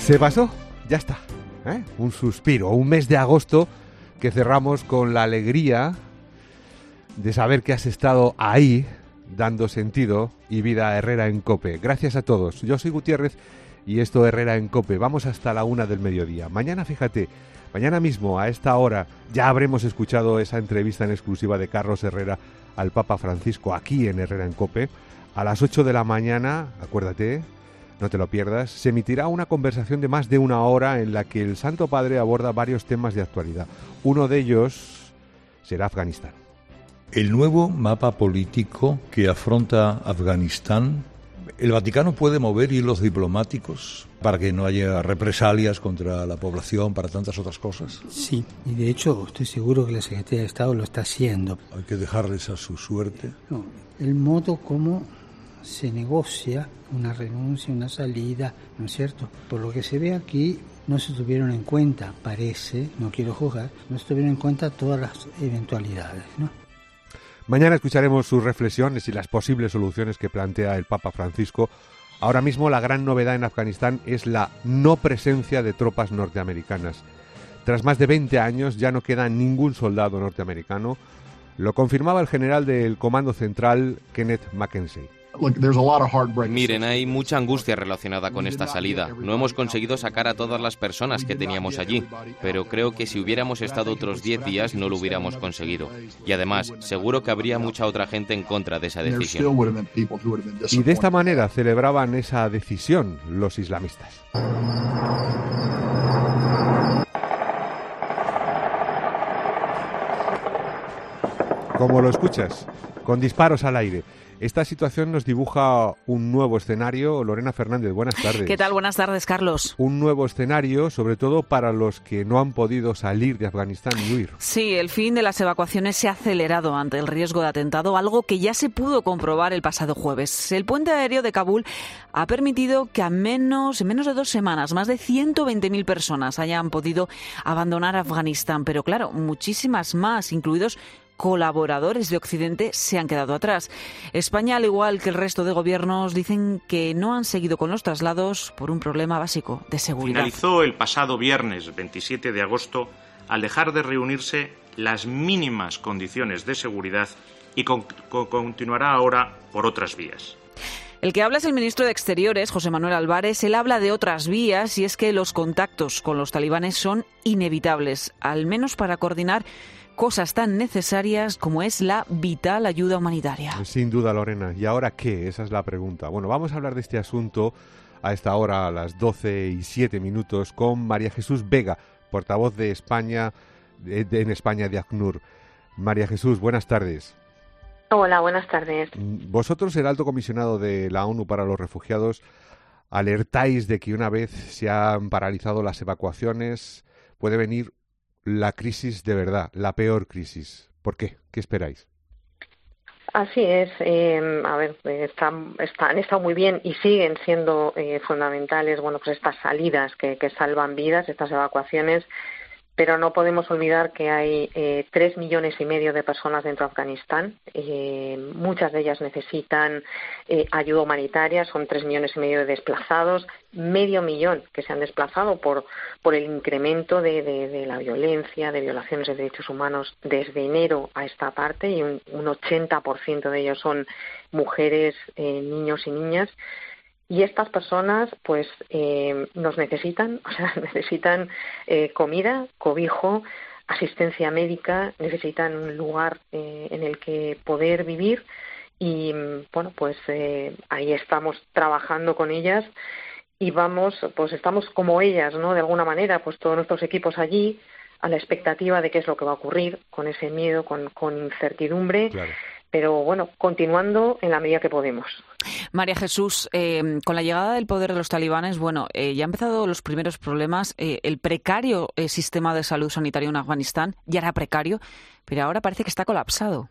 Se pasó, ya está, un suspiro, un mes de agosto que cerramos con la alegría de saber que has estado ahí dando sentido y vida a Herrera en COPE. Gracias a todos. Yo soy Gutiérrez y esto Herrera en COPE. Vamos hasta la 1 del mediodía. Mañana, fíjate, mañana mismo a esta hora ya habremos escuchado esa entrevista en exclusiva de Carlos Herrera al Papa Francisco aquí en Herrera en COPE. A las 8 de la mañana, acuérdate, no te lo pierdas, se emitirá una conversación de más de una hora en la que el Santo Padre aborda varios temas de actualidad. Uno de ellos será Afganistán. El nuevo mapa político que afronta Afganistán, ¿el Vaticano puede mover hilos diplomáticos para que no haya represalias contra la población, para tantas otras cosas? Sí, y de hecho estoy seguro que la Secretaría de Estado lo está haciendo. Hay que dejarles a su suerte. No, el modo como se negocia una renuncia, una salida, ¿no es cierto? Por lo que se ve aquí, no se tuvieron en cuenta, parece, no quiero juzgar, no se tuvieron en cuenta todas las eventualidades, ¿no? Mañana escucharemos sus reflexiones y las posibles soluciones que plantea el Papa Francisco. Ahora mismo la gran novedad en Afganistán es la no presencia de tropas norteamericanas. Tras más de 20 años ya no queda ningún soldado norteamericano. Lo confirmaba el general del Comando Central, Kenneth Mackenzie. Miren, hay mucha angustia relacionada con esta salida. No hemos conseguido sacar a todas las personas que teníamos allí, pero creo que si hubiéramos estado otros 10 días no lo hubiéramos conseguido. Y además, seguro que habría mucha otra gente en contra de esa decisión. Y de esta manera celebraban esa decisión los islamistas. Como lo escuchas, con disparos al aire. Esta situación nos dibuja un nuevo escenario. Lorena Fernández, buenas tardes. ¿Qué tal? Buenas tardes, Carlos. Un nuevo escenario, sobre todo para los que no han podido salir de Afganistán y huir. Sí, el fin de las evacuaciones se ha acelerado ante el riesgo de atentado, algo que ya se pudo comprobar el pasado jueves. El puente aéreo de Kabul ha permitido que en menos de 2 semanas más de 120.000 personas hayan podido abandonar Afganistán. Pero claro, muchísimas más, incluidos colaboradores de Occidente, se han quedado atrás. España, al igual que el resto de gobiernos, dicen que no han seguido con los traslados por un problema básico de seguridad. Finalizó el pasado viernes 27 de agosto al dejar de reunirse las mínimas condiciones de seguridad y continuará ahora por otras vías. El que habla es el ministro de Exteriores, José Manuel Álvarez. Él habla de otras vías y es que los contactos con los talibanes son inevitables, al menos para coordinar cosas tan necesarias como es la vital ayuda humanitaria. Sin duda, Lorena. ¿Y ahora qué? Esa es la pregunta. Bueno, vamos a hablar de este asunto a esta hora, a las 12:07, con María Jesús Vega, portavoz de España, en España de ACNUR. María Jesús, buenas tardes. Hola, buenas tardes. Vosotros, el Alto Comisionado de la ONU para los Refugiados, alertáis de que una vez se han paralizado las evacuaciones puede venir la crisis de verdad, la peor crisis. ¿Por qué? ¿Qué esperáis? Así es. Han estado muy bien y siguen siendo fundamentales, pues estas salidas que salvan vidas, estas evacuaciones. Pero no podemos olvidar que hay 3,5 millones de personas dentro de Afganistán. Muchas de ellas necesitan ayuda humanitaria. Son 3,5 millones de desplazados, 500,000 que se han desplazado por el incremento de la violencia, de violaciones de derechos humanos desde enero a esta parte, y un 80% de ellos son mujeres, niños y niñas. Y estas personas, nos necesitan, necesitan comida, cobijo, asistencia médica, necesitan un lugar en el que poder vivir y, ahí estamos trabajando con ellas y estamos como ellas, ¿no? De alguna manera, todos nuestros equipos allí, a la expectativa de qué es lo que va a ocurrir, con ese miedo, con incertidumbre. Claro. Pero continuando en la medida que podemos. María Jesús, con la llegada del poder de los talibanes, ya han empezado los primeros problemas. El precario sistema de salud sanitario en Afganistán ya era precario, pero ahora parece que está colapsado.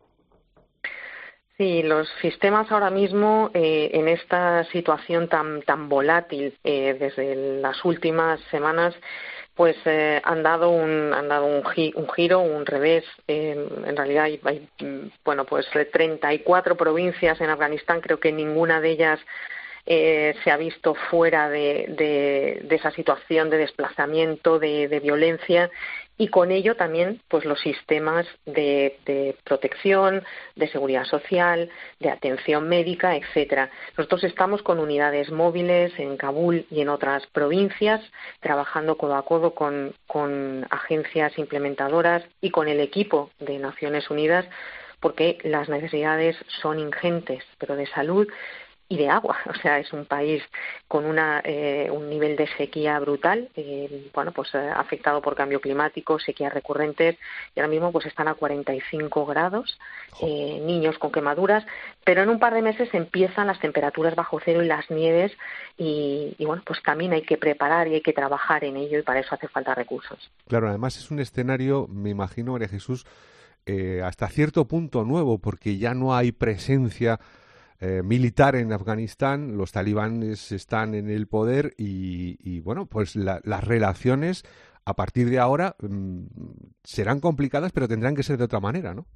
Sí, los sistemas ahora mismo, en esta situación tan volátil desde las últimas semanas, han dado un giro, un revés. En realidad hay 34 provincias en Afganistán. Creo que ninguna de ellas se ha visto fuera de esa situación de desplazamiento, de violencia, y con ello también pues los sistemas de protección, de seguridad social, de atención médica, etcétera. Nosotros estamos con unidades móviles en Kabul y en otras provincias, trabajando codo a codo con agencias implementadoras y con el equipo de Naciones Unidas, porque las necesidades son ingentes, pero de salud y de agua. O sea, es un país con un nivel de sequía brutal, afectado por cambio climático, sequías recurrentes, y ahora mismo pues están a 45 grados, niños con quemaduras, pero en un par de meses empiezan las temperaturas bajo cero y las nieves, y bueno, pues también hay que preparar y hay que trabajar en ello, y para eso hace falta recursos. Claro, además es un escenario, me imagino, María Jesús, hasta cierto punto nuevo, porque ya no hay presencia militar en Afganistán, los talibanes están en el poder y bueno, pues las relaciones a partir de ahora serán complicadas, pero tendrán que ser de otra manera, ¿no?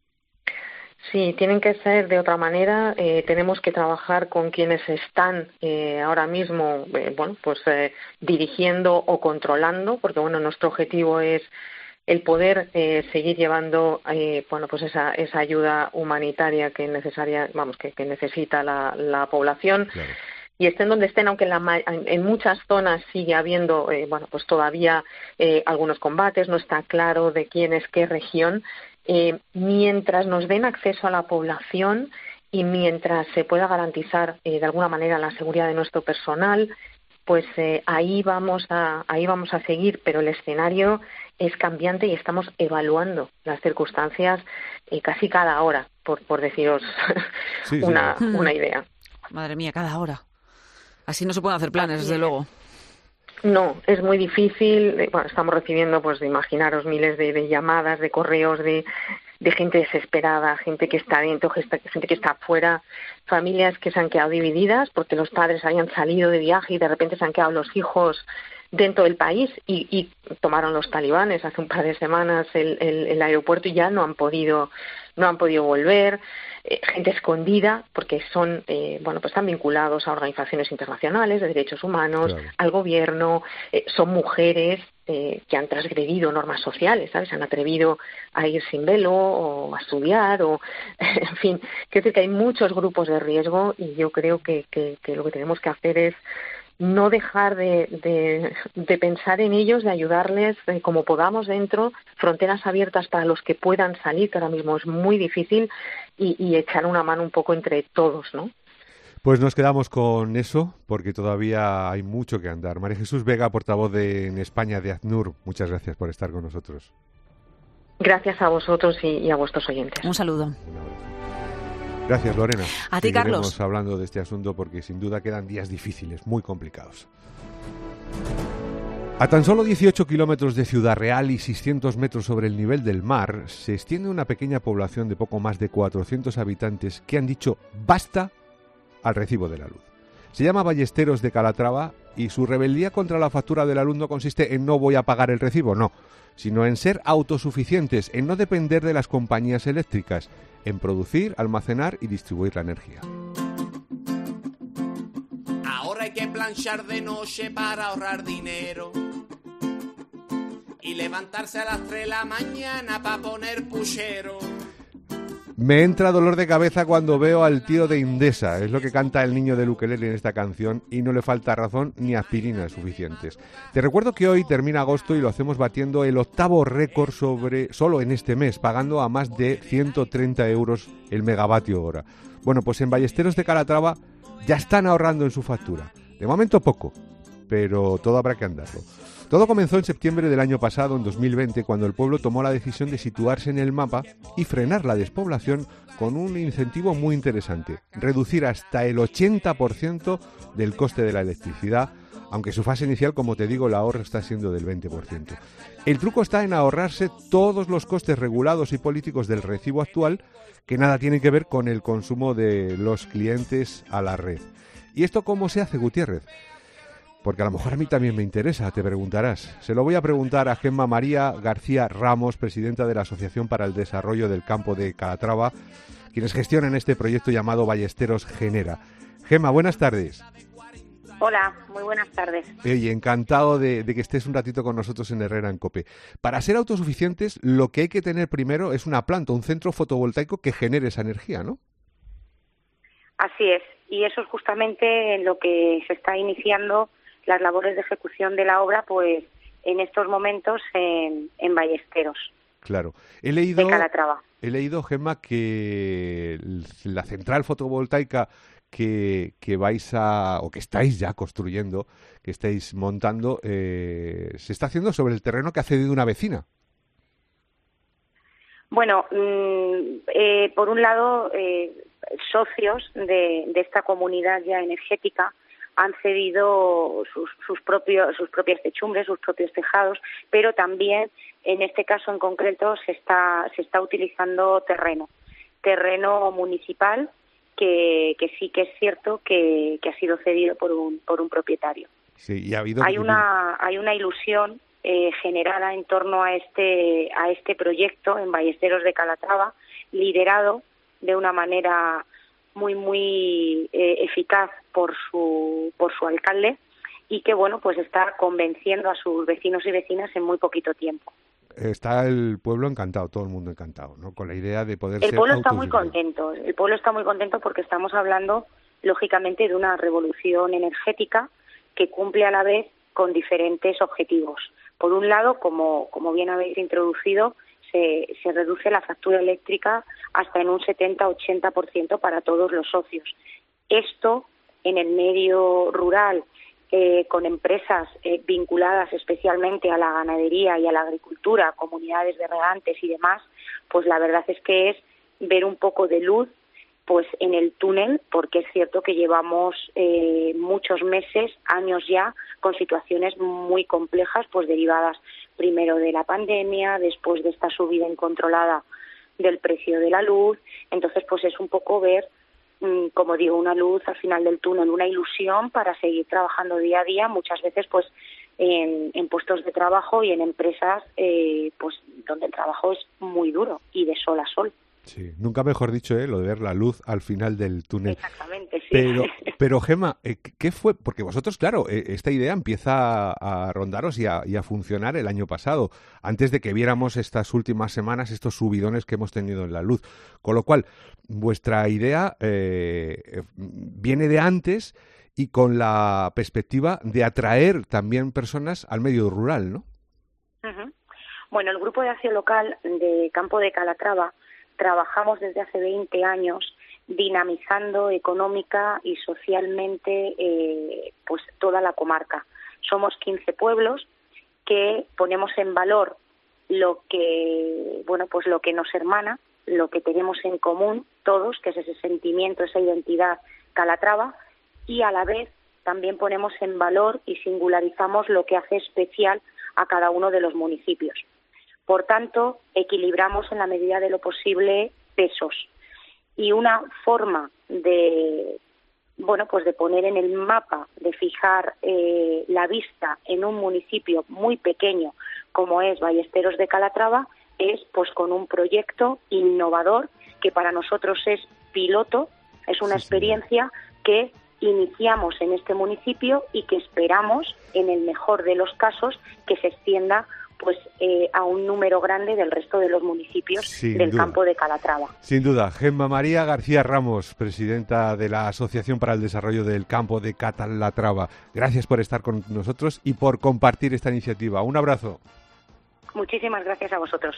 Sí, tienen que ser de otra manera. Tenemos que trabajar con quienes están ahora mismo, dirigiendo o controlando, porque bueno, nuestro objetivo es el poder seguir llevando esa ayuda humanitaria que necesita la población. Claro. Y estén donde estén, aunque en muchas zonas sigue habiendo todavía algunos combates, no está claro de quién es qué región, mientras nos den acceso a la población y mientras se pueda garantizar de alguna manera la seguridad de nuestro personal, pues ahí vamos a seguir, pero el escenario es cambiante y estamos evaluando las circunstancias casi cada hora, por deciros una idea. Madre mía, cada hora. Así no se pueden hacer planes, desde luego. No, es muy difícil. Estamos recibiendo, pues, imaginaros, miles de llamadas, de correos, de gente desesperada, gente que está dentro, gente que está afuera, familias que se han quedado divididas porque los padres habían salido de viaje y de repente se han quedado los hijos dentro del país y tomaron los talibanes hace un par de semanas el aeropuerto y ya no han podido volver. Gente escondida porque son están vinculados a organizaciones internacionales de derechos humanos, claro, al gobierno, son mujeres que han transgredido normas sociales, ¿sabes? Han atrevido a ir sin velo o a estudiar en fin, quiero decir que hay muchos grupos de riesgo y yo creo que lo que tenemos que hacer es no dejar de pensar en ellos, de ayudarles como podamos dentro, fronteras abiertas para los que puedan salir, que ahora mismo es muy difícil, y echar una mano un poco entre todos, ¿no? Pues nos quedamos con eso, porque todavía hay mucho que andar. María Jesús Vega, portavoz en España de ACNUR, muchas gracias por estar con nosotros. Gracias a vosotros y a vuestros oyentes. Un saludo. Un abrazo. Gracias, Lorena. A ti, Carlos. Seguiremos hablando de este asunto porque sin duda quedan días difíciles, muy complicados. A tan solo 18 kilómetros de Ciudad Real y 600 metros sobre el nivel del mar, se extiende una pequeña población de poco más de 400 habitantes que han dicho basta al recibo de la luz. Se llama Ballesteros de Calatrava y su rebeldía contra la factura de la luz no consiste en no voy a pagar el recibo, no, sino en ser autosuficientes, en no depender de las compañías eléctricas, en producir, almacenar y distribuir la energía. Ahora hay que planchar de noche para ahorrar dinero y levantarse a las 3 de la mañana para poner puchero. Me entra dolor de cabeza cuando veo al tío de Indesa, es lo que canta el niño del ukelele en esta canción, y no le falta razón ni aspirinas suficientes. Te recuerdo que hoy termina agosto y lo hacemos batiendo el 8º récord solo en este mes, pagando a más de 130 euros el megavatio hora. Bueno, pues en Ballesteros de Calatrava ya están ahorrando en su factura. De momento poco, pero todo habrá que andarlo. Todo comenzó en septiembre del año pasado, en 2020, cuando el pueblo tomó la decisión de situarse en el mapa y frenar la despoblación con un incentivo muy interesante: reducir hasta el 80% del coste de la electricidad, aunque su fase inicial, como te digo, el ahorro está siendo del 20%. El truco está en ahorrarse todos los costes regulados y políticos del recibo actual, que nada tienen que ver con el consumo de los clientes a la red. ¿Y esto cómo se hace, Gutiérrez? Porque a lo mejor a mí también me interesa, te preguntarás. Se lo voy a preguntar a Gemma María García Ramos, presidenta de la Asociación para el Desarrollo del Campo de Calatrava, quienes gestionan este proyecto llamado Ballesteros Genera. Gemma, buenas tardes. Hola, muy buenas tardes. Y encantado de que estés un ratito con nosotros en Herrera en COPE. Para ser autosuficientes, lo que hay que tener primero es una planta, un centro fotovoltaico que genere esa energía, ¿no? Así es, y eso es justamente en lo que se está iniciando las labores de ejecución de la obra, pues en estos momentos en Ballesteros. Claro. De Calatrava. He leído, Gemma, que la central fotovoltaica que vais a, o que estáis ya construyendo, que estáis montando, se está haciendo sobre el terreno que ha cedido una vecina. Bueno, por un lado, socios de esta comunidad ya energética han cedido sus propias techumbres, sus propios tejados, pero también en este caso en concreto se está utilizando terreno municipal que sí que es cierto que ha sido cedido por un propietario. Sí, y ha habido hay una ilusión generada en torno a este proyecto en Ballesteros de Calatrava, liderado de una manera muy eficaz por su alcalde, y que bueno, pues está convenciendo a sus vecinos y vecinas en muy poquito tiempo. Está el pueblo encantado, todo el mundo encantado, ¿no? Con la idea de poder ser El pueblo está muy contento. El pueblo está muy contento porque estamos hablando, lógicamente, de una revolución energética que cumple a la vez con diferentes objetivos. Por un lado, como bien habéis introducido, se reduce la factura eléctrica hasta en un 70-80% para todos los socios. Esto, en el medio rural, con empresas vinculadas especialmente a la ganadería y a la agricultura, comunidades de regantes y demás, pues la verdad es que es ver un poco de luz pues en el túnel, porque es cierto que llevamos muchos meses, años ya, con situaciones muy complejas, pues derivadas primero de la pandemia, después de esta subida incontrolada del precio de la luz. Entonces, pues es un poco ver, como digo, una luz al final del túnel, una ilusión para seguir trabajando día a día, muchas veces pues en puestos de trabajo y en empresas pues donde el trabajo es muy duro y de sol a sol. Sí, nunca mejor dicho, lo de ver la luz al final del túnel. Exactamente, sí. Pero Gemma, ¿qué fue? Porque vosotros, claro, esta idea empieza a rondaros y a funcionar el año pasado, antes de que viéramos estas últimas semanas, estos subidones que hemos tenido en la luz. Con lo cual, vuestra idea viene de antes y con la perspectiva de atraer también personas al medio rural, ¿no? Uh-huh. Bueno, el Grupo de Acción Local de Campo de Calatrava trabajamos desde hace 20 años dinamizando económica y socialmente pues toda la comarca. Somos 15 pueblos que ponemos en valor lo que nos hermana, lo que tenemos en común todos, que es ese sentimiento, esa identidad Calatrava, y a la vez también ponemos en valor y singularizamos lo que hace especial a cada uno de los municipios. Por tanto, equilibramos en la medida de lo posible pesos. Y una forma de poner en el mapa, de fijar la vista en un municipio muy pequeño como es Ballesteros de Calatrava, es pues con un proyecto innovador que para nosotros es piloto, es una experiencia que iniciamos en este municipio y que esperamos, en el mejor de los casos, que se extienda pues a un número grande del resto de los municipios del campo de Calatrava. Sin duda. Gemma María García Ramos, presidenta de la Asociación para el Desarrollo del Campo de Calatrava. Gracias por estar con nosotros y por compartir esta iniciativa. Un abrazo. Muchísimas gracias a vosotros.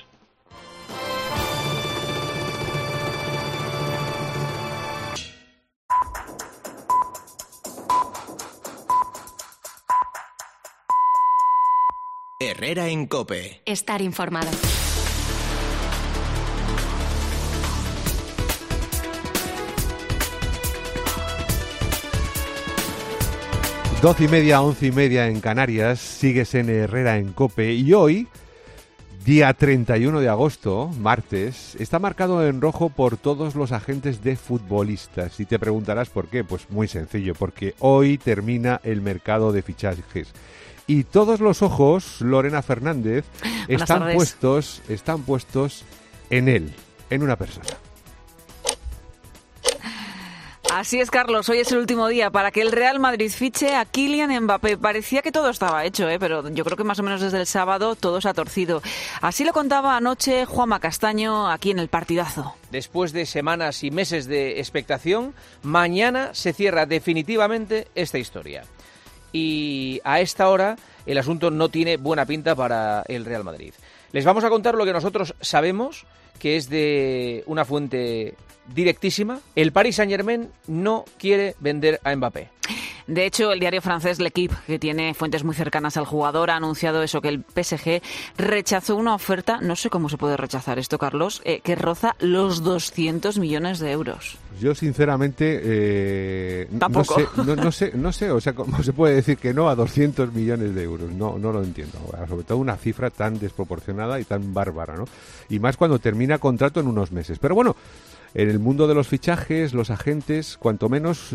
Herrera en COPE. Estar informado. Doce y media, 11:30 en Canarias. Sigues en Herrera en COPE y hoy, día 31 de agosto, martes, está marcado en rojo por todos los agentes de futbolistas. Y te preguntarás por qué. Pues muy sencillo, porque hoy termina el mercado de fichajes. Y todos los ojos, Lorena Fernández, están puestos en él, en una persona. Así es, Carlos. Hoy es el último día para que el Real Madrid fiche a Kylian Mbappé. Parecía que todo estaba hecho, pero yo creo que más o menos desde el sábado todo se ha torcido. Así lo contaba anoche Juanma Castaño aquí en El Partidazo. Después de semanas y meses de expectación, mañana se cierra definitivamente esta historia. Y a esta hora el asunto no tiene buena pinta para el Real Madrid. Les vamos a contar lo que nosotros sabemos, que es de una fuente directísima. El Paris Saint-Germain no quiere vender a Mbappé. De hecho, el diario francés L'Équipe, que tiene fuentes muy cercanas al jugador, ha anunciado eso, que el PSG rechazó una oferta, no sé cómo se puede rechazar esto, Carlos, que roza los 200 millones de euros. Yo, sinceramente, tampoco. No sé, o sea, ¿cómo se puede decir que no a 200 millones de euros? No lo entiendo. Sobre todo una cifra tan desproporcionada y tan bárbara, ¿no? Y más cuando termina contrato en unos meses. Pero bueno, en el mundo de los fichajes, los agentes, cuanto menos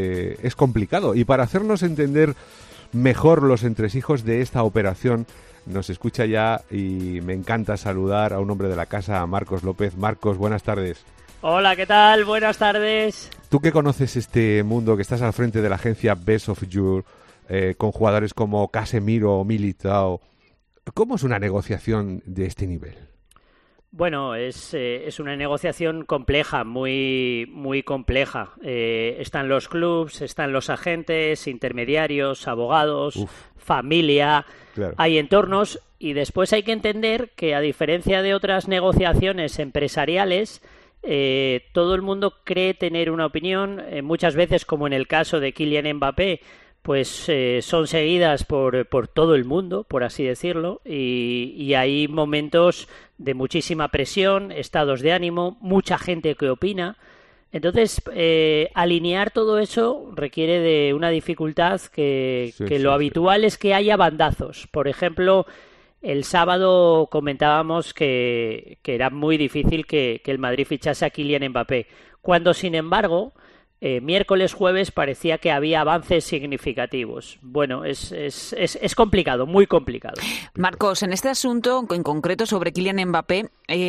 es complicado. Y para hacernos entender mejor los entresijos de esta operación, nos escucha ya y me encanta saludar a un hombre de la casa, a Marcos López. Marcos, buenas tardes. Hola, ¿qué tal? Buenas tardes. Tú que conoces este mundo, que estás al frente de la agencia Best of You, con jugadores como Casemiro o Militao, ¿cómo es una negociación de este nivel? Bueno, es una negociación compleja, muy compleja. Están los clubs, están los agentes, intermediarios, abogados, familia, claro. Hay entornos y después hay que entender que, a diferencia de otras negociaciones empresariales, todo el mundo cree tener una opinión, muchas veces, como en el caso de Kylian Mbappé, pues son seguidas por todo el mundo, por así decirlo, y hay momentos de muchísima presión, estados de ánimo, mucha gente que opina. Entonces, alinear todo eso requiere de una dificultad que lo habitual es que haya bandazos. Por ejemplo, el sábado comentábamos que era muy difícil que el Madrid fichase a Kylian Mbappé, cuando, sin embargo, miércoles, jueves parecía que había avances significativos. Bueno, es complicado, muy complicado. Marcos, en este asunto en concreto sobre Kylian Mbappé,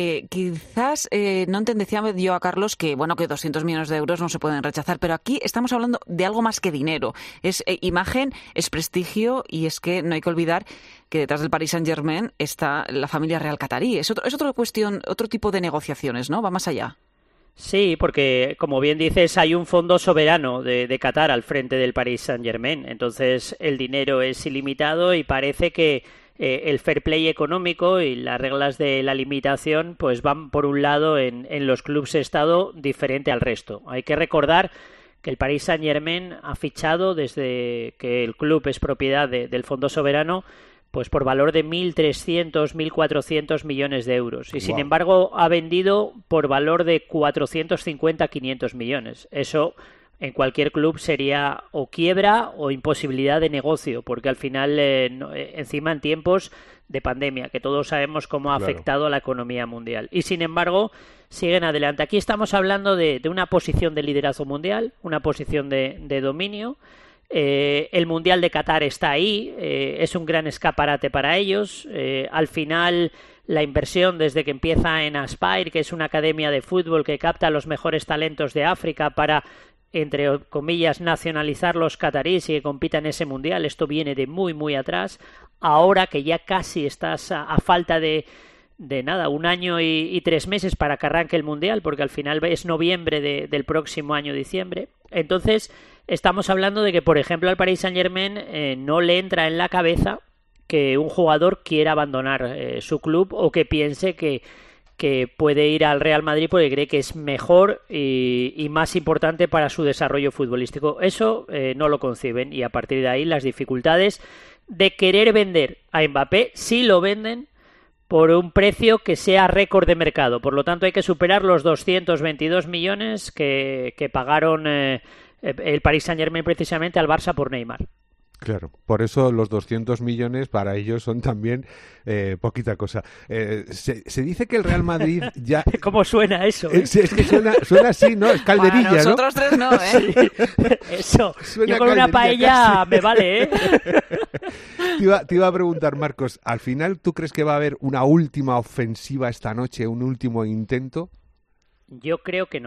quizás no entendía yo a Carlos que 200 millones de euros no se pueden rechazar, pero aquí estamos hablando de algo más que dinero. Es imagen, es prestigio, y es que no hay que olvidar que detrás del Paris Saint-Germain está la familia real catarí. Es otra cuestión, otro tipo de negociaciones, ¿no? Va más allá. Sí, porque, como bien dices, hay un fondo soberano de Qatar al frente del Paris Saint-Germain. Entonces, el dinero es ilimitado y parece que el fair play económico y las reglas de la limitación pues van, por un lado, en los clubes Estado diferente al resto. Hay que recordar que el Paris Saint-Germain ha fichado, desde que el club es propiedad del fondo soberano, pues por valor de 1.300, 1.400 millones de euros. Y sin embargo ha vendido por valor de 450, 500 millones. Eso en cualquier club sería o quiebra o imposibilidad de negocio, porque al final, encima en tiempos de pandemia, que todos sabemos cómo ha afectado a la economía mundial. Y sin embargo siguen adelante. Aquí estamos hablando de una posición de liderazgo mundial, una posición de dominio. El Mundial de Qatar está ahí, es un gran escaparate para ellos. Al final, la inversión, desde que empieza en Aspire, que es una academia de fútbol que capta a los mejores talentos de África para, entre comillas, nacionalizar los cataríes y que compitan en ese Mundial, esto viene de muy atrás. Ahora que ya casi estás a falta de nada, 1 año y 3 meses para que arranque el Mundial, porque al final es noviembre del próximo año, diciembre. Entonces, estamos hablando de que, por ejemplo, al Paris Saint-Germain no le entra en la cabeza que un jugador quiera abandonar su club, o que piense que puede ir al Real Madrid porque cree que es mejor y más importante para su desarrollo futbolístico. Eso no lo conciben, y a partir de ahí las dificultades de querer vender a Mbappé, si lo venden, por un precio que sea récord de mercado. Por lo tanto, hay que superar los 222 millones que pagaron el Paris Saint-Germain precisamente al Barça por Neymar. Claro, por eso los 200 millones para ellos son también poquita cosa. Se dice que el Real Madrid ya... ¿Cómo suena eso? Es que suena así, ¿no? Es calderilla, para nosotros tres no, ¿eh? Sí, eso. Suena. Yo con una paella casi me vale, ¿eh? Te iba a preguntar, Marcos, ¿al final tú crees que va a haber una última ofensiva esta noche, un último intento? Yo creo que no.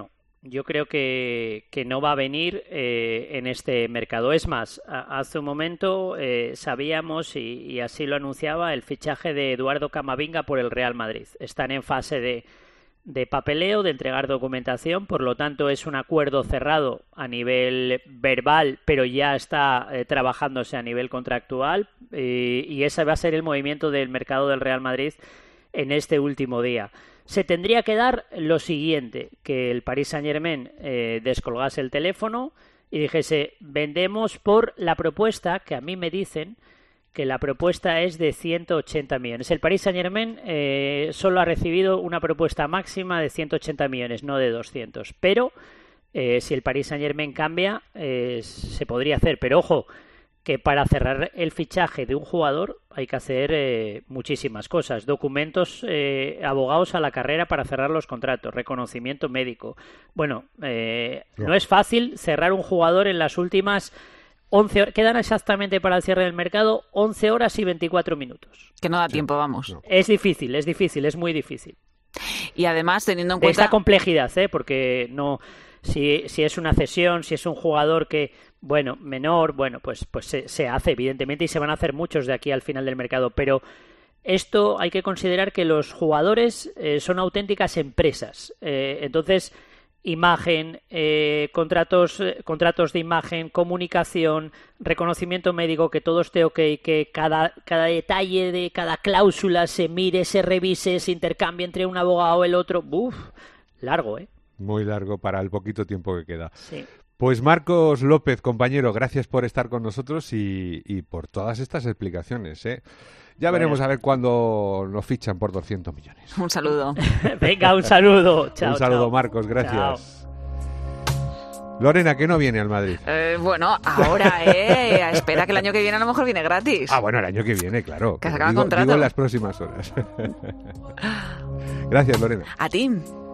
yo creo que no va a venir en este mercado. Es más, hace un momento sabíamos, y así lo anunciaba, el fichaje de Eduardo Camavinga por el Real Madrid. Están en fase de papeleo, de entregar documentación, por lo tanto es un acuerdo cerrado a nivel verbal, pero ya está trabajándose a nivel contractual, y ese va a ser el movimiento del mercado del Real Madrid en este último día. Se tendría que dar lo siguiente, que el Paris Saint-Germain descolgase el teléfono y dijese, vendemos por la propuesta, que a mí me dicen que la propuesta es de 180 millones. El Paris Saint-Germain solo ha recibido una propuesta máxima de 180 millones, no de 200. Pero si el Paris Saint-Germain cambia, se podría hacer. Pero ojo, que para cerrar el fichaje de un jugador hay que hacer muchísimas cosas. Documentos, abogados a la carrera para cerrar los contratos, reconocimiento médico. Bueno, no es fácil cerrar un jugador en las últimas 11 horas. Quedan exactamente para el cierre del mercado 11 horas y 24 minutos. Que no da tiempo, vamos. No. Es difícil, es muy difícil. Y además, teniendo en cuenta esta complejidad, porque no... Si es una cesión, si es un jugador que, menor, pues se hace, evidentemente, y se van a hacer muchos de aquí al final del mercado. Pero esto hay que considerar que los jugadores son auténticas empresas. Entonces, imagen, contratos de imagen, comunicación, reconocimiento médico, que todo esté ok, que cada detalle de cada cláusula se mire, se revise, se intercambie entre un abogado y el otro. Largo, Muy largo para el poquito tiempo que queda. Sí. Pues Marcos López, compañero, gracias por estar con nosotros y por todas estas explicaciones. Ya veremos a ver cuándo nos fichan por 200 millones. Un saludo. Venga, un saludo. Chao, un saludo, chao. Marcos, gracias. Chao. Lorena, ¿que no viene al Madrid? Bueno, ahora, espera que el año que viene a lo mejor viene gratis. Bueno, el año que viene, claro. Que se acaba el contrato. Digo en las próximas horas. Gracias, Lorena. A ti.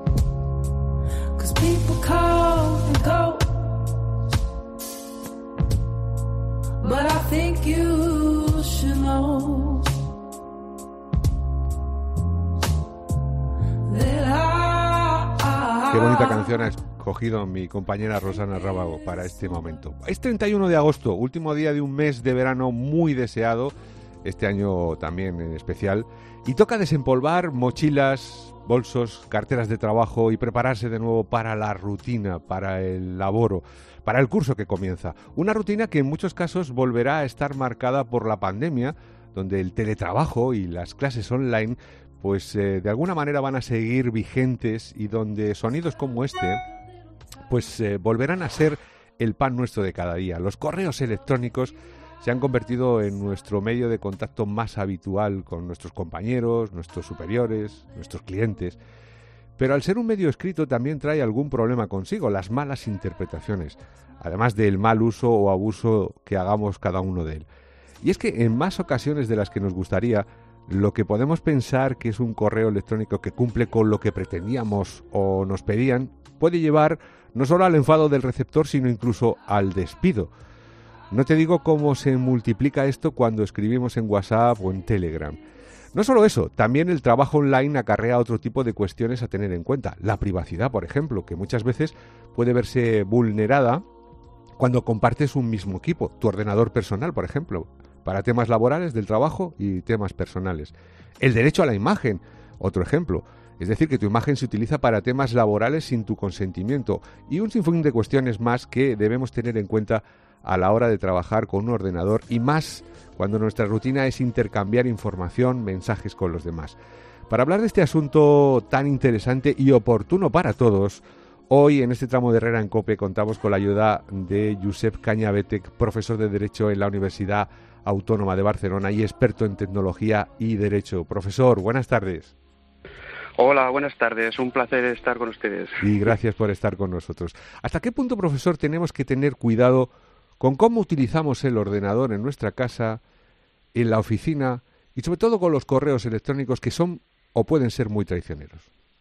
'Cause people come and go, but I think you should know that Qué bonita canción ha escogido mi compañera Rosana Rábago para este momento. Es 31 de agosto, último día de un mes de verano muy deseado, este año también en especial, y toca desempolvar mochilas, bolsos, carteras de trabajo y prepararse de nuevo para la rutina, para el laboro, para el curso que comienza. Una rutina que en muchos casos volverá a estar marcada por la pandemia, donde el teletrabajo y las clases online pues de alguna manera van a seguir vigentes y donde sonidos como este pues volverán a ser el pan nuestro de cada día. Los correos electrónicos se han convertido en nuestro medio de contacto más habitual con nuestros compañeros, nuestros superiores, nuestros clientes. Pero al ser un medio escrito también trae algún problema consigo, las malas interpretaciones, además del mal uso o abuso que hagamos cada uno de él. Y es que en más ocasiones de las que nos gustaría, lo que podemos pensar que es un correo electrónico que cumple con lo que pretendíamos o nos pedían, puede llevar no solo al enfado del receptor, sino incluso al despido. No te digo cómo se multiplica esto cuando escribimos en WhatsApp o en Telegram. No solo eso, también el trabajo online acarrea otro tipo de cuestiones a tener en cuenta. La privacidad, por ejemplo, que muchas veces puede verse vulnerada cuando compartes un mismo equipo, tu ordenador personal, por ejemplo, para temas laborales del trabajo y temas personales. El derecho a la imagen, otro ejemplo. Es decir, que tu imagen se utiliza para temas laborales sin tu consentimiento y un sinfín de cuestiones más que debemos tener en cuenta a la hora de trabajar con un ordenador y más cuando nuestra rutina es intercambiar información, mensajes con los demás. Para hablar de este asunto tan interesante y oportuno para todos, hoy en este tramo de Herrera en COPE contamos con la ayuda de Josep Cañabetec, profesor de Derecho en la Universidad Autónoma de Barcelona y experto en tecnología y derecho. Profesor, buenas tardes. Hola, buenas tardes. Un placer estar con ustedes. Y gracias por estar con nosotros. ¿Hasta qué punto, profesor, tenemos que tener cuidado con cómo utilizamos el ordenador en nuestra casa, en la oficina y sobre todo con los correos electrónicos que son o pueden ser muy traicioneros?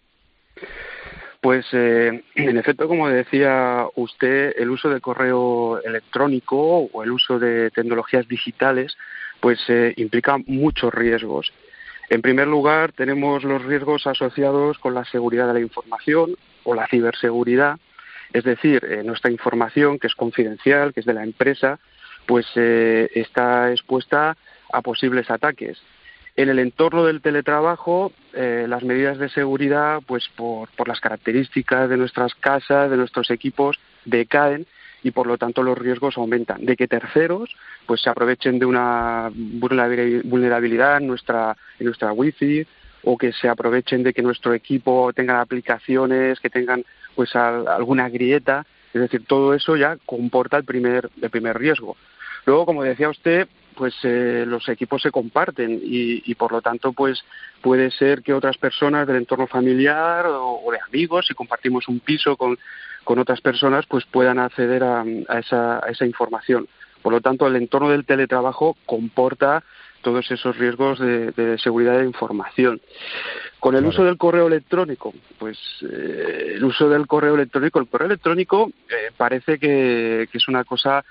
Pues en efecto, como decía usted, el uso del correo electrónico o el uso de tecnologías digitales pues implica muchos riesgos. En primer lugar, tenemos los riesgos asociados con la seguridad de la información o la ciberseguridad, Es decir, nuestra información, que es confidencial, que es de la empresa, pues está expuesta a posibles ataques. En el entorno del teletrabajo, las medidas de seguridad, pues por las características de nuestras casas, de nuestros equipos, decaen y por lo tanto los riesgos aumentan de que terceros pues se aprovechen de una vulnerabilidad en nuestra wifi, o que se aprovechen de que nuestro equipo tenga aplicaciones que tengan pues alguna grieta. Es decir, todo eso ya comporta el primer riesgo. Luego, como decía usted, pues los equipos se comparten y por lo tanto pues puede ser que otras personas del entorno familiar o de amigos, si compartimos un piso con otras personas, pues puedan acceder a esa información. Por lo tanto, el entorno del teletrabajo comporta todos esos riesgos de seguridad de información. Con el uso del correo electrónico, pues el correo electrónico parece que es una cosa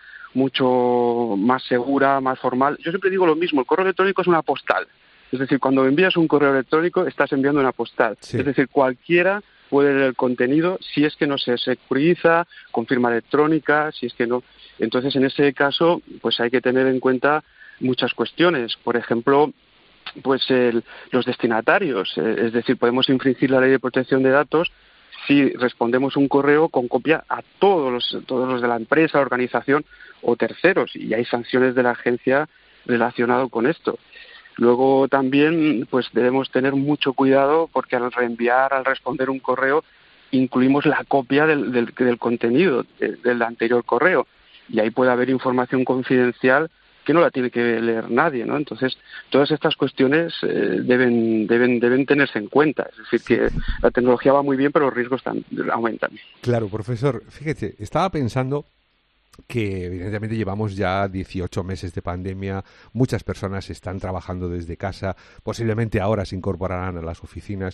mucho más segura, más formal. Yo siempre digo lo mismo, el correo electrónico es una postal. Es decir, cuando envías un correo electrónico estás enviando una postal. Sí. Es decir, cualquiera puede leer el contenido si es que no se securiza con firma electrónica, si es que no. Entonces, en ese caso, pues hay que tener en cuenta muchas cuestiones. Por ejemplo, pues los destinatarios. Es decir, podemos infringir la ley de protección de datos si respondemos un correo con copia a todos los de la empresa, organización o terceros, y hay sanciones de la agencia relacionado con esto. Luego también pues debemos tener mucho cuidado porque al responder un correo incluimos la copia del contenido del anterior correo, y ahí puede haber información confidencial que no la tiene que leer nadie, ¿no? Entonces, todas estas cuestiones deben tenerse en cuenta. Es decir, que la tecnología va muy bien, pero los riesgos aumentan. Claro, profesor. Fíjate, estaba pensando que evidentemente llevamos ya 18 meses de pandemia, muchas personas están trabajando desde casa, posiblemente ahora se incorporarán a las oficinas.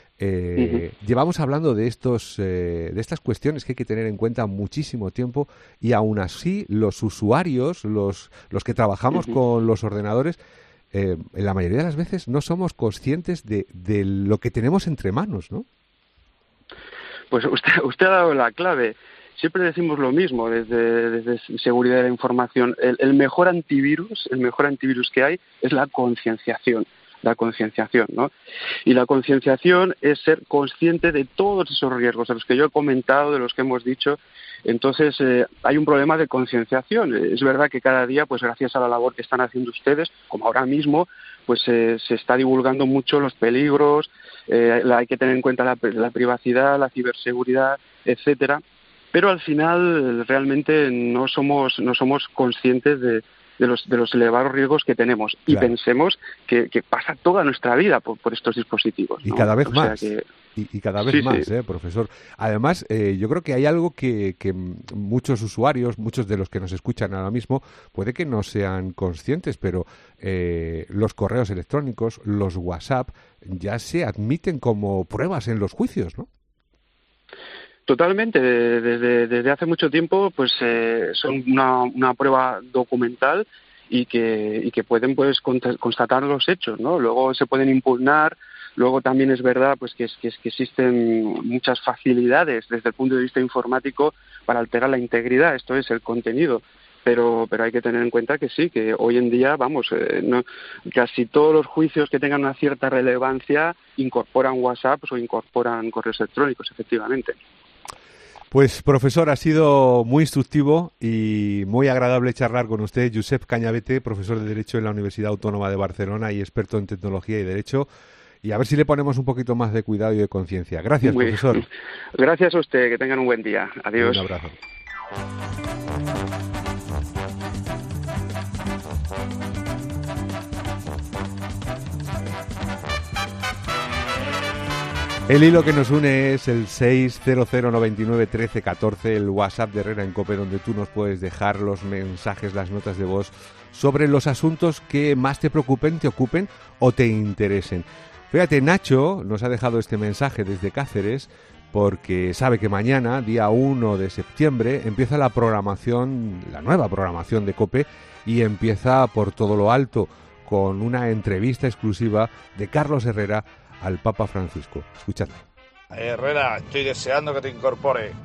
Llevamos hablando de estas cuestiones que hay que tener en cuenta muchísimo tiempo, y aún así los usuarios, los que trabajamos con los ordenadores, en la mayoría de las veces no somos conscientes de lo que tenemos entre manos, ¿no? Pues usted ha dado la clave. Siempre decimos lo mismo desde seguridad de la información. El mejor antivirus que hay es la concienciación, ¿no? Y la concienciación es ser consciente de todos esos riesgos, de los que yo he comentado, de los que hemos dicho. Entonces, hay un problema de concienciación. Es verdad que cada día, pues gracias a la labor que están haciendo ustedes, como ahora mismo, pues se está divulgando mucho los peligros, hay que tener en cuenta la privacidad, la ciberseguridad, etcétera. Pero al final realmente no somos conscientes de los elevados riesgos que tenemos. Claro. Y pensemos que pasa toda nuestra vida por estos dispositivos, ¿no? Y cada vez más. Y cada vez más, sí. Profesor. Además, yo creo que hay algo que muchos usuarios, muchos de los que nos escuchan ahora mismo, puede que no sean conscientes, pero los correos electrónicos, los WhatsApp, ya se admiten como pruebas en los juicios, ¿no? Totalmente. Desde hace mucho tiempo, pues son una prueba documental y que pueden pues constatar los hechos, ¿no? Luego se pueden impugnar. Luego también es verdad pues que existen muchas facilidades desde el punto de vista informático para alterar la integridad, esto es el contenido. Pero hay que tener en cuenta que sí, que hoy en día, casi todos los juicios que tengan una cierta relevancia incorporan WhatsApp o incorporan correos electrónicos, efectivamente. Pues, profesor, ha sido muy instructivo y muy agradable charlar con usted. Josep Cañabete, profesor de Derecho en la Universidad Autónoma de Barcelona y experto en tecnología y derecho. Y a ver si le ponemos un poquito más de cuidado y de conciencia. Gracias, profesor. Gracias a usted, que tengan un buen día. Adiós. Un abrazo. El hilo que nos une es el 600991314, el WhatsApp de Herrera en COPE, donde tú nos puedes dejar los mensajes, las notas de voz sobre los asuntos que más te preocupen, te ocupen o te interesen. Fíjate, Nacho nos ha dejado este mensaje desde Cáceres porque sabe que mañana, día 1 de septiembre, empieza la nueva programación de COPE, y empieza por todo lo alto con una entrevista exclusiva de Carlos Herrera al Papa Francisco. Escuchadlo. Herrera, estoy deseando que te incorpores.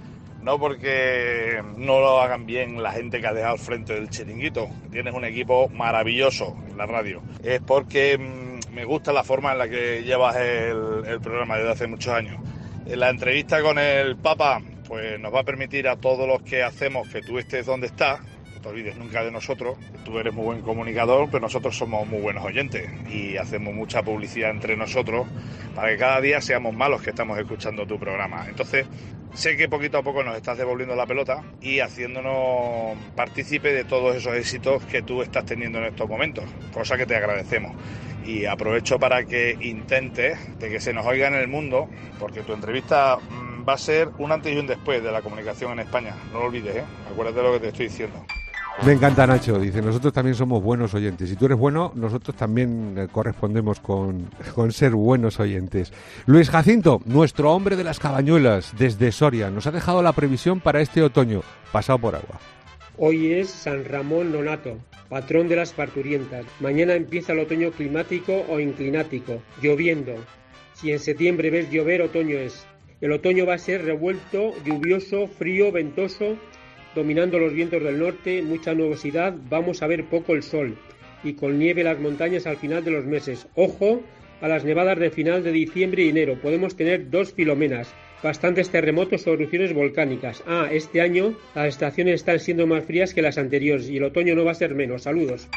no porque no lo hagan bien la gente que ha dejado al frente del chiringuito. Tienes un equipo maravilloso en la radio. Es porque me gusta la forma en la que llevas el programa desde hace muchos años. La entrevista con el Papa pues nos va a permitir a todos los que hacemos que tú estés donde estás. No te olvides nunca de nosotros. Tú eres muy buen comunicador, pero nosotros somos muy buenos oyentes y hacemos mucha publicidad entre nosotros para que cada día seamos más los que estamos escuchando tu programa. Entonces, sé que poquito a poco nos estás devolviendo la pelota y haciéndonos partícipe de todos esos éxitos que tú estás teniendo en estos momentos, cosa que te agradecemos. Y aprovecho para que intentes de que se nos oiga en el mundo, porque tu entrevista va a ser un antes y un después de la comunicación en España. No lo olvides, ¿eh? Acuérdate de lo que te estoy diciendo. Me encanta, Nacho. Dice, nosotros también somos buenos oyentes. Si tú eres bueno, nosotros también correspondemos con ser buenos oyentes. Luis Jacinto, nuestro hombre de las cabañuelas, desde Soria, nos ha dejado la previsión para este otoño, pasado por agua. Hoy es San Ramón Nonato, patrón de las parturientas. Mañana empieza el otoño climático o inclinático, lloviendo. Si en septiembre ves llover, otoño es. El otoño va a ser revuelto, lluvioso, frío, ventoso, dominando los vientos del norte, mucha nubosidad, vamos a ver poco el sol y con nieve las montañas al final de los meses. Ojo a las nevadas de final de diciembre y enero, podemos tener 2 filomenas, bastantes terremotos o erupciones volcánicas. Este año las estaciones están siendo más frías que las anteriores y el otoño no va a ser menos. Saludos.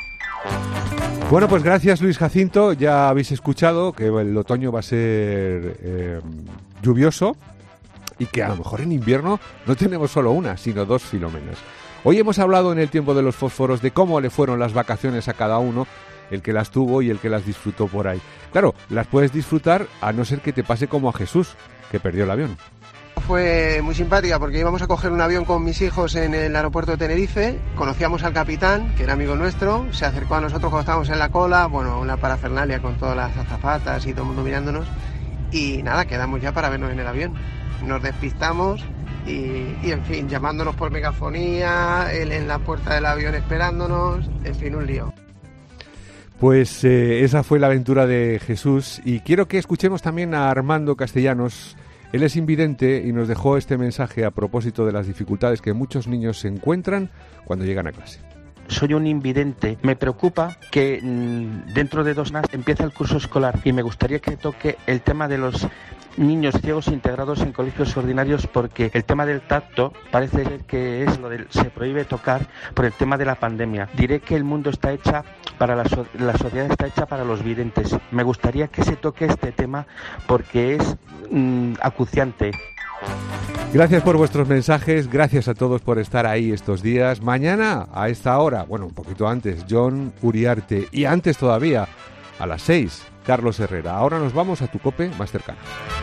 Bueno, pues gracias, Luis Jacinto. Ya habéis escuchado que el otoño va a ser lluvioso y que a lo mejor en invierno no tenemos solo una, sino 2 filómenas. Hoy hemos hablado en el tiempo de los fósforos de cómo le fueron las vacaciones a cada uno, el que las tuvo y el que las disfrutó por ahí. Claro, las puedes disfrutar a no ser que te pase como a Jesús, que perdió el avión. Fue muy simpática porque íbamos a coger un avión con mis hijos en el aeropuerto de Tenerife, conocíamos al capitán, que era amigo nuestro, se acercó a nosotros cuando estábamos en la cola, bueno, una parafernalia con todas las azafatas y todo el mundo mirándonos, y nada, quedamos ya para vernos en el avión. Nos despistamos y en fin, llamándonos por megafonía, él en la puerta del avión esperándonos, en fin, un lío. Pues esa fue la aventura de Jesús y quiero que escuchemos también a Armando Castellanos. Él es invidente y nos dejó este mensaje a propósito de las dificultades que muchos niños se encuentran cuando llegan a clase. Soy un invidente. Me preocupa que dentro de 2 semanas empiece el curso escolar y me gustaría que toque el tema de los niños ciegos integrados en colegios ordinarios, porque el tema del tacto parece ser que es se prohíbe tocar por el tema de la pandemia. Diré que el mundo está hecha para la sociedad está hecha para los videntes. Me gustaría que se toque este tema porque es acuciante. Gracias por vuestros mensajes, gracias a todos por estar ahí estos días. Mañana a esta hora, bueno, un poquito antes, Jon Uriarte, y antes todavía, a las 6, Carlos Herrera. Ahora nos vamos a tu COPE más cercana.